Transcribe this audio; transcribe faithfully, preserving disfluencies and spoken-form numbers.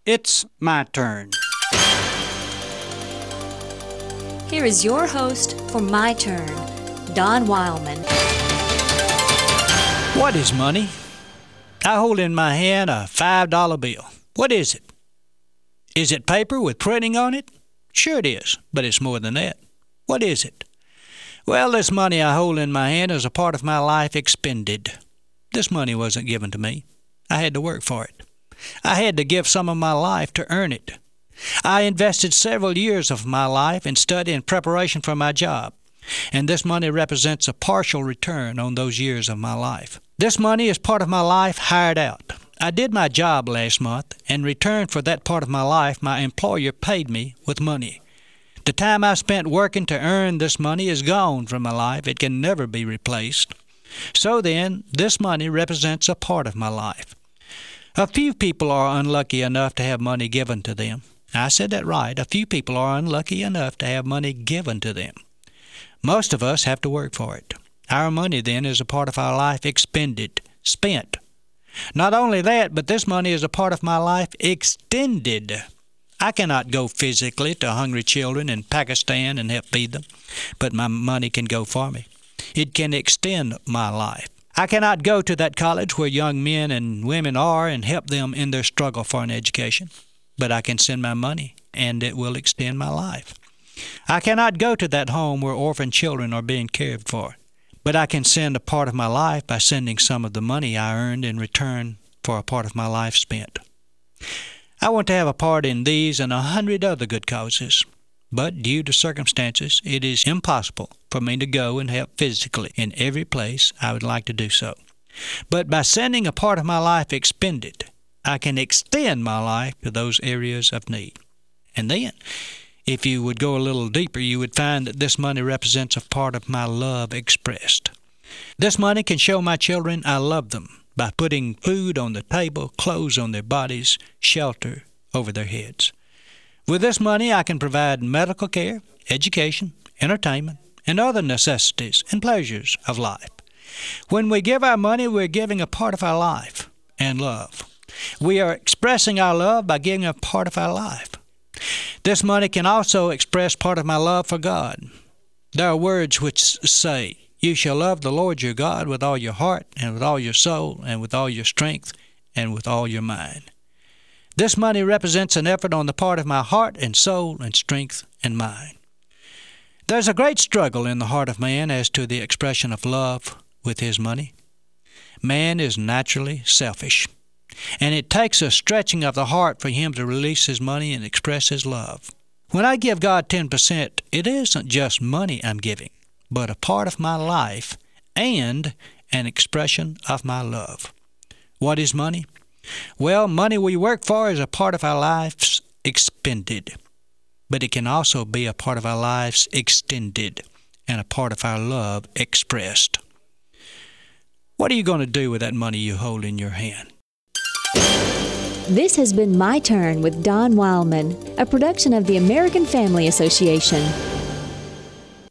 It's my turn. Here is your host for My Turn, Don Wildman. What is money? I hold in my hand a five dollar bill. What is it? Is it paper with printing on it? Sure it is, but it's more than that. What is it? Well, this money I hold in my hand is a part of my life expended. This money wasn't given to me. I had to work for it. I had to give some of my life to earn it. I invested several years of my life in study and preparation for my job, and this money represents a partial return on those years of my life. This money is part of my life hired out. I did my job last month, and in return for that part of my life, my employer paid me with money. The time I spent working to earn this money is gone from my life. It can never be replaced. So then, this money represents a part of my life. A few people are unlucky enough to have money given to them. I said that right. A few people are unlucky enough to have money given to them. Most of us have to work for it. Our money, then, is a part of our life expended, spent. Not only that, but this money is a part of my life extended. I cannot go physically to hungry children in Pakistan and help feed them, but my money can go for me. It can extend my life. I cannot go to that college where young men and women are and help them in their struggle for an education, but I can send my money, and it will extend my life. I cannot go to that home where orphan children are being cared for, but I can send a part of my life by sending some of the money I earned in return for a part of my life spent. I want to have a part in these and a hundred other good causes, but due to circumstances, it is impossible for me to go and help physically in every place I would like to do so. But by sending a part of my life expended, I can extend my life to those areas of need. And then, if you would go a little deeper, you would find that this money represents a part of my love expressed. This money can show my children I love them by putting food on the table, clothes on their bodies, shelter over their heads. With this money, I can provide medical care, education, entertainment, and other necessities and pleasures of life. When we give our money, we're giving a part of our life and love. We are expressing our love by giving a part of our life. This money can also express part of my love for God. There are words which say, "You shall love the Lord your God with all your heart and with all your soul and with all your strength and with all your mind." This money represents an effort on the part of my heart and soul and strength and mind. There's a great struggle in the heart of man as to the expression of love with his money. Man is naturally selfish, and it takes a stretching of the heart for him to release his money and express his love. When I give God ten percent, it isn't just money I'm giving, but a part of my life and an expression of my love. What is money? Well, money we work for is a part of our lives expended, but it can also be a part of our lives extended and a part of our love expressed. What are you going to do with that money you hold in your hand? This has been My Turn with Don Wildman, a production of the American Family Association.